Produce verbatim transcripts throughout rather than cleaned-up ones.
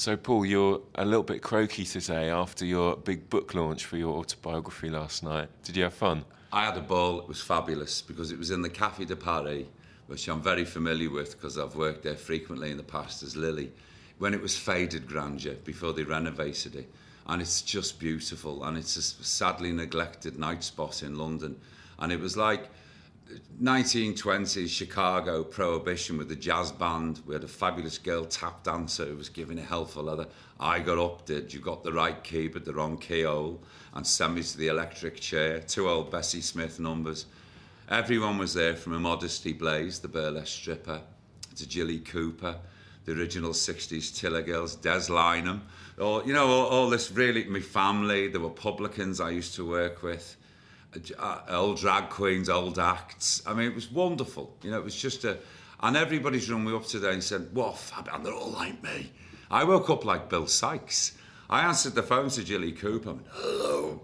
So, Paul, you're a little bit croaky today after your big book launch for your autobiography last night. Did you have fun? I had a ball. It was fabulous because it was in the Café de Paris, which I'm very familiar with because I've worked there frequently in the past as Lily, when it was faded grandeur before they renovated it. And it's just beautiful, and it's a sadly neglected night spot in London. And it was like nineteen twenties Chicago Prohibition with the jazz band. We had a fabulous girl tap dancer who was giving a hell for leather. I got up, did you got the right key but the wrong keyhole, and sent me to the electric chair. Two old Bessie Smith numbers. Everyone was there, from Immodesty Blaze, the burlesque stripper, to Jilly Cooper, the original sixties Tiller Girls, Des Lynam, all, you know, all, all this really, my family. There were publicans I used to work with. Uh, old drag queens, old acts. I mean, it was wonderful. You know, it was just a... And everybody's run me up today and said, "What, Fabian, they're all like me." I woke up like Bill Sykes. I answered the phone to Jilly Cooper. I went, "Hello."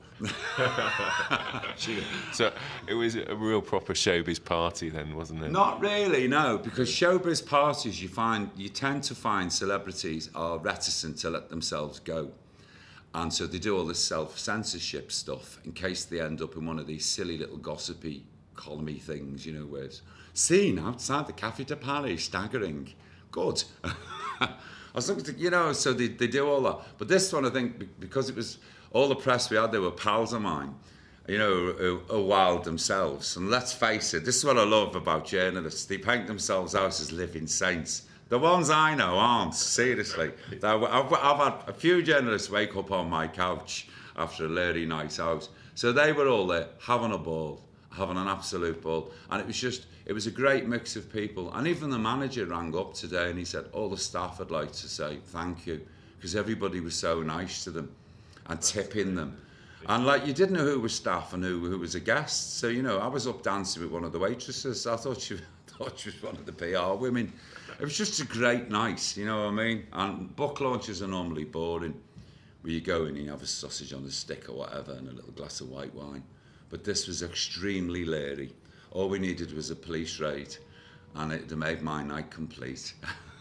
So it was a real proper showbiz party then, wasn't it? Not really, no, because showbiz parties, you find, you tend to find celebrities are reticent to let themselves go. And so they do all this self-censorship stuff in case they end up in one of these silly little gossipy columny things, you know, where it's seen outside the Café de Paris, staggering. Good. I was looking at, you know, so they, they do all that. But this one, I think, because it was all the press we had, they were pals of mine, you know, who are wild themselves. And let's face it, this is what I love about journalists. They paint themselves out as living saints. The ones I know aren't, seriously. I've, I've had a few journalists wake up on my couch after a lady night out. So they were all there, having a ball, having an absolute ball. And it was just, it was a great mix of people. And even the manager rang up today and he said, all the staff would like to say thank you, because everybody was so nice to them and tipping them. And like, you didn't know who was staff and who, who was a guest. So, you know, I was up dancing with one of the waitresses. I thought she, thought she was one of the P R women. It was just a great night, you know what I mean? And book launches are normally boring, where you go in and you have a sausage on the stick or whatever and a little glass of white wine. But this was extremely leery. All we needed was a police raid, and it made my night complete.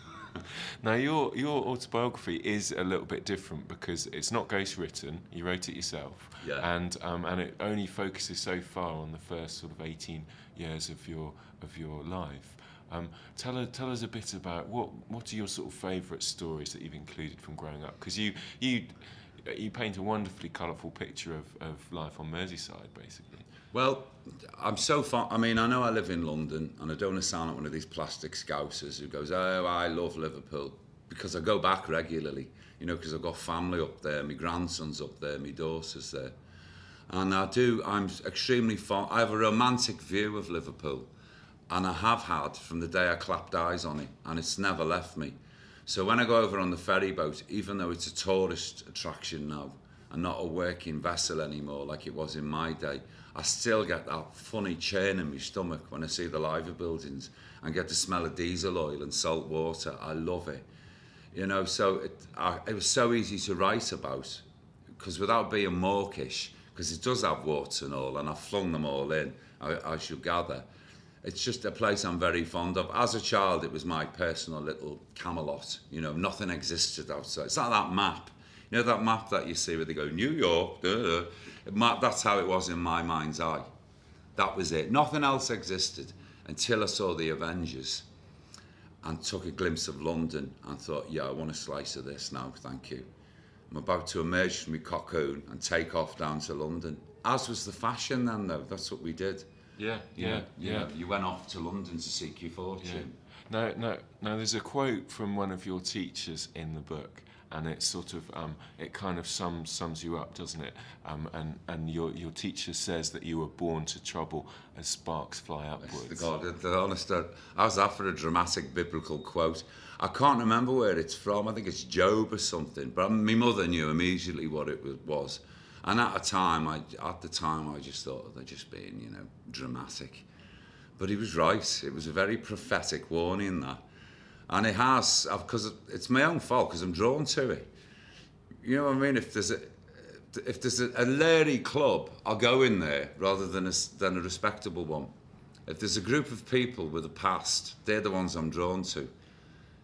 Now, your your autobiography is a little bit different because it's not ghost-written. You wrote it yourself, yeah. and um, and it only focuses so far on the first sort of eighteen years of your of your life. Um, tell, tell us a bit about what what are your sort of favourite stories that you've included from growing up? Because you you you paint a wonderfully colourful picture of, of life on Merseyside, basically. Well, I'm so far. I mean, I know I live in London, and I don't want to sound like one of these plastic scousers who goes, "Oh, I love Liverpool," because I go back regularly. You know, because I've got family up there, my grandson's up there, my daughter's there, and I do. I'm extremely fond. I have a romantic view of Liverpool. And I have had from the day I clapped eyes on it, and it's never left me. So when I go over on the ferry boat, even though it's a tourist attraction now and not a working vessel anymore like it was in my day, I still get that funny churn in my stomach when I see the Liver buildings and get the smell of diesel oil and salt water. I love it. You know, so it, I, it was so easy to write about, because without being mawkish, because it does have warts and all, and I flung them all in, I, I should gather. It's just a place I'm very fond of. As a child, it was my personal little Camelot. You know, nothing existed outside. It's like that map. You know that map that you see where they go, New York, duh, duh. That's how it was in my mind's eye. That was it. Nothing else existed until I saw the Avengers and took a glimpse of London and thought, yeah, I want a slice of this now, thank you. I'm about to emerge from my cocoon and take off down to London. As was the fashion then, though. That's what we did. Yeah, yeah, yeah. yeah. You know, you went off to London to seek your fortune. Yeah. No, no, no. There's a quote from one of your teachers in the book, and it sort of, um, it kind of sums sums you up, doesn't it? Um, and and your your teacher says that you were born to trouble as sparks fly upwards. God, the, the honest, how's that for a dramatic biblical quote? I can't remember where it's from. I think it's Job or something. But my mother knew immediately what it was. And at a time, I, at the time, I just thought they're just being, you know, dramatic. But he was right. It was a very prophetic warning, that. And it has, because it's my own fault, because I'm drawn to it. You know what I mean? If there's a, if there's a, a leery club, I'll go in there rather than a, than a respectable one. If there's a group of people with a past, they're the ones I'm drawn to.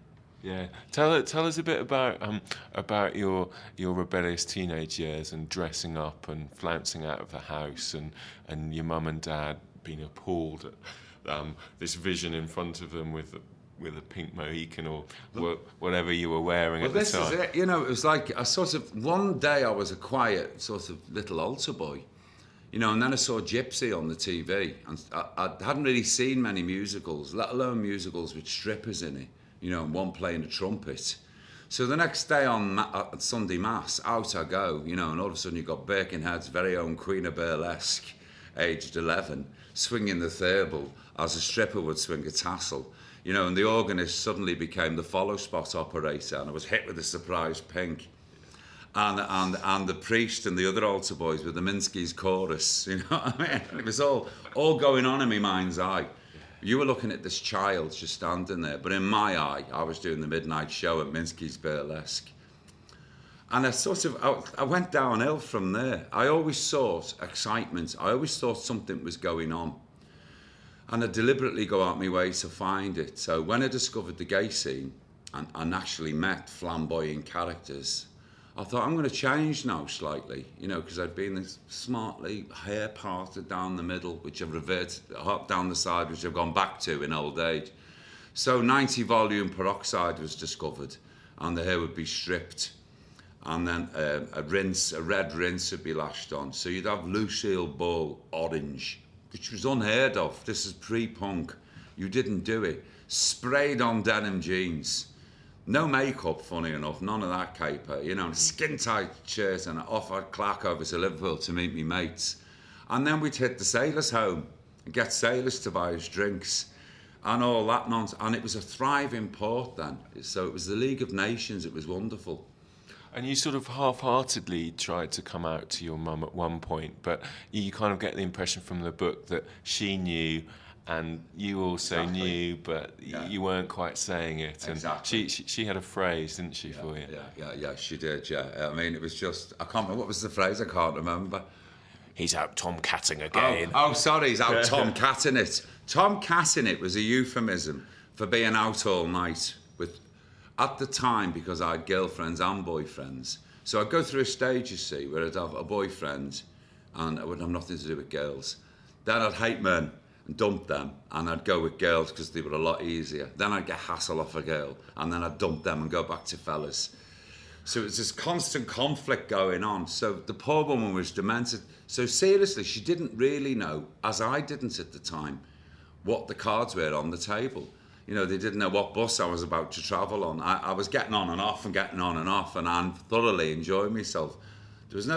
Yeah, tell tell us a bit about um about your your rebellious teenage years and dressing up and flouncing out of the house and, and your mum and dad being appalled at um, this vision in front of them with with a pink Mohican or wha- whatever you were wearing well, at the this time. is it. You know, it was like I sort of one day I was a quiet sort of little altar boy, you know, and then I saw Gypsy on the T V, and I, I hadn't really seen many musicals, let alone musicals with strippers in it. You know, and one playing a trumpet. So the next day on Ma- at Sunday Mass, out I go, you know, and all of a sudden you've got Birkenhead's very own Queen of Burlesque, aged eleven, swinging the thimble as a stripper would swing a tassel. You know, and the organist suddenly became the follow spot operator, and I was hit with a surprise pink. And, and and the priest and the other altar boys with the Minsky's chorus, you know what I mean? It was all, all going on in my mind's eye. You were looking at this child just standing there, but in my eye, I was doing the midnight show at Minsky's Burlesque. And I sort of, I, I went downhill from there. I always sought excitement. I always thought something was going on. And I deliberately go out my way to find it. So when I discovered the gay scene and, and actually met flamboyant characters, I thought, I'm going to change now slightly, you know, because I'd been this smartly hair parted down the middle, which I've reverted down the side, which I've gone back to in old age. So ninety volume peroxide was discovered, and the hair would be stripped, and then uh, a rinse, a red rinse would be lashed on. So you'd have Lucille Ball orange, which was unheard of. This is pre-punk. You didn't do it. Sprayed on denim jeans. No makeup, funny enough, none of that caper, you know, skin-tight shirt and off I'd clack over to Liverpool to meet me mates. And then we'd hit the sailors' home and get sailors to buy us drinks and all that nonsense. And it was a thriving port then. So it was the League of Nations, it was wonderful. And you sort of half-heartedly tried to come out to your mum at one point, but you kind of get the impression from the book that she knew and you also exactly. knew, but yeah. you weren't quite saying it. And exactly. she, she she had a phrase, didn't she, yeah, for you? Yeah, yeah, yeah, she did, yeah. I mean, it was just, I can't remember, what was the phrase? I can't remember. He's out tomcatting again. Oh, oh sorry, he's out tomcatting it. Tomcatting it was a euphemism for being out all night with, at the time, because I had girlfriends and boyfriends. So I'd go through a stage, you see, where I'd have a boyfriend and I would have nothing to do with girls. Then I'd hate men and dump them, and I'd go with girls because they were a lot easier. Then I'd get hassle off a girl, and then I'd dump them and go back to fellas. So it was this constant conflict going on. So the poor woman was demented. So seriously, she didn't really know, as I didn't at the time, what the cards were on the table. You know, they didn't know what bus I was about to travel on. I, I was getting on and off and getting on and off, and I'm thoroughly enjoying myself. There was no,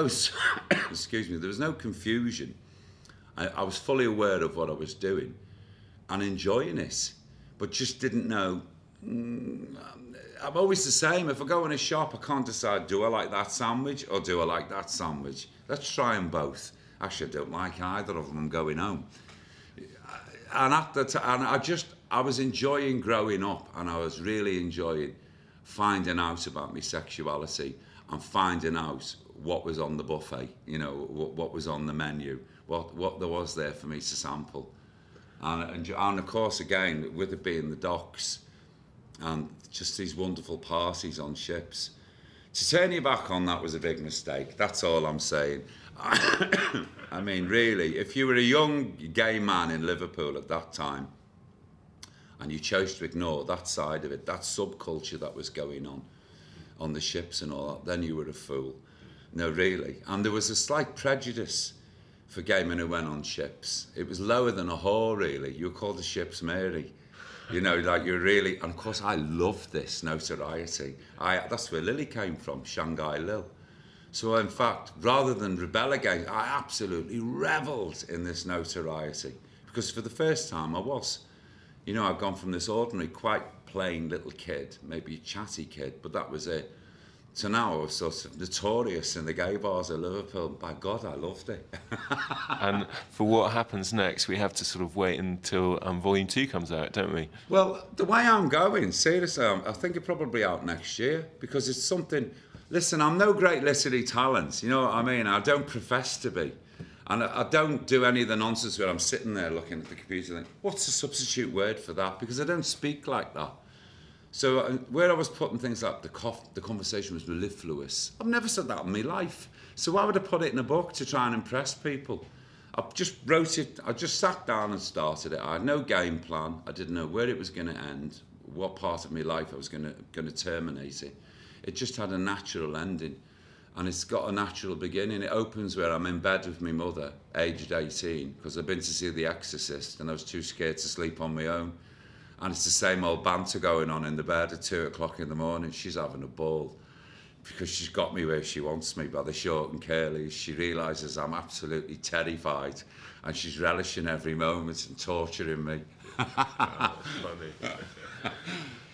excuse me, there was no confusion. I, I was fully aware of what I was doing and enjoying it, but just didn't know. Mm, I'm always the same. If I go in a shop, I can't decide, do I like that sandwich or do I like that sandwich? Let's try them both. Actually, I don't like either of them. I'm going home. And at the t- and I just, I was enjoying growing up, and I was really enjoying finding out about my sexuality and finding out what was on the buffet, you know, what, what was on the menu, what what there was there for me to sample. And, and, and of course, again, with it being the docks and just these wonderful parties on ships. To turn your back on that was a big mistake. That's all I'm saying. I mean, really, if you were a young gay man in Liverpool at that time and you chose to ignore that side of it, that subculture that was going on on the ships and all that, then you were a fool. No, really. And there was a slight prejudice for gay men who went on ships. It was lower than a whore, really. You were called the ship's Mary. You know, like you're really... And, of course, I loved this notoriety. I, that's where Lily came from, Shanghai Lil. So, in fact, rather than rebel against, I absolutely revelled in this notoriety. Because for the first time, I was. You know, I'd gone from this ordinary, quite plain little kid, maybe a chatty kid, but that was it. So now I was sort of notorious in the gay bars of Liverpool. By God, I loved it. And for what happens next, we have to sort of wait until um, Volume two comes out, don't we? Well, the way I'm going, seriously, I think it's probably out next year, because it's something... Listen, I'm no great literary talent, you know what I mean? I don't profess to be. And I, I don't do any of the nonsense where I'm sitting there looking at the computer and think, what's a substitute word for that? Because I don't speak like that. So uh, where I was putting things like the cof- the conversation was mellifluous. I've never said that in my life. So why would I put it in a book to try and impress people? I just wrote it, I just sat down and started it. I had no game plan. I didn't know where it was going to end, what part of my life I was going to going to terminate it. It just had a natural ending. And it's got a natural beginning. It opens where I'm in bed with my mother, aged eighteen, because I've been to see The Exorcist and I was too scared to sleep on my own. And it's the same old banter going on in the bed at two o'clock in the morning. She's having a ball because she's got me where she wants me by the short and curlies. She realises I'm absolutely terrified and she's relishing every moment and torturing me. Oh, that's funny.